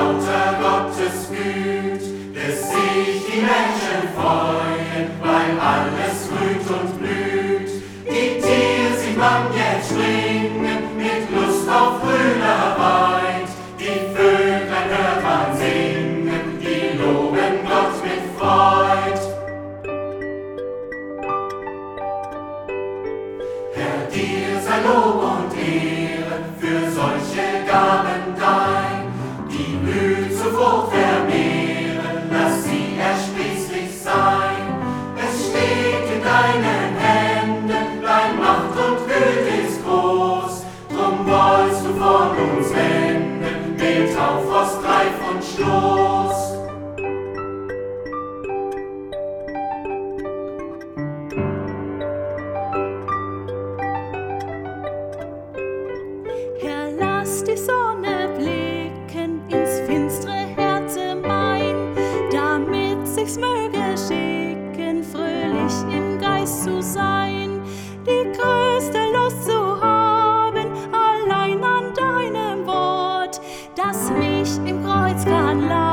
lauter Gottes Güt, es sich die Menschen freuen, weil alles grünt und blüht. Die Tiere sieht man jetzt springen, mit Lust auf grüner Weid. Die Vöglein hört man singen, die loben Gott mit Freud. Herr, dir sei Lob und Ehre für solche Gaben dein, die Blüt zu Frucht vermehren, lass sie ersprießlich sein. Es steht in deinen Händen, dein Macht und Güte ist groß, drum wollst du von uns wenden, mit Taufrost, Greif und Stoß. Herr, lass die Sonne blicken ins finstere Herz mein, damit sich's möge schicken, fröhlich im Geist zu sein, die größte Lust zu haben, allein an deinem Wort, das mich im Kreuz kann lassen.